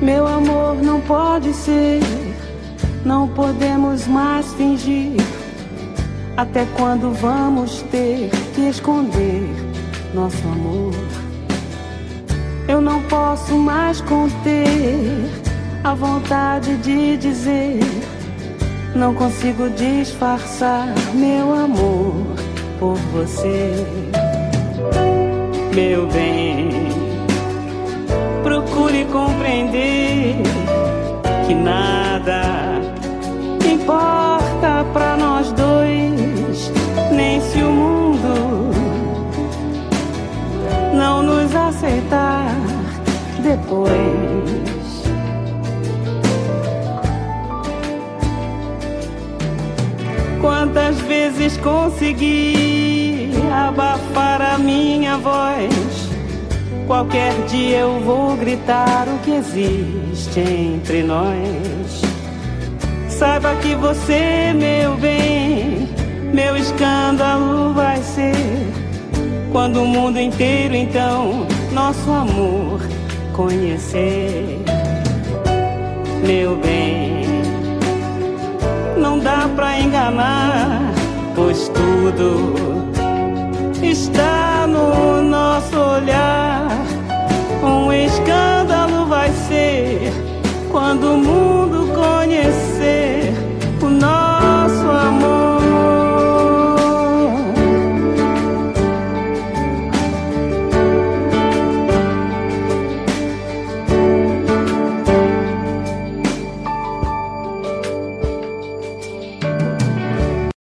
Meu amor, não pode ser, não podemos mais fingir. Até quando vamos ter que esconder nosso amor? Eu não posso mais conter a vontade de dizer. Não consigo disfarçar meu amor por você. Meu bem, procure compreender que nada importa pra nós dois, nem se o mundo não nos aceitar depois. Quantas vezes consegui abafar a minha voz? Qualquer dia eu vou gritar o que existe entre nós. Saiba que você, meu bem, meu escândalo vai ser quando o mundo inteiro então nosso amor conhecer. Meu bem, não dá pra enganar, pois tudo está no nosso olhar.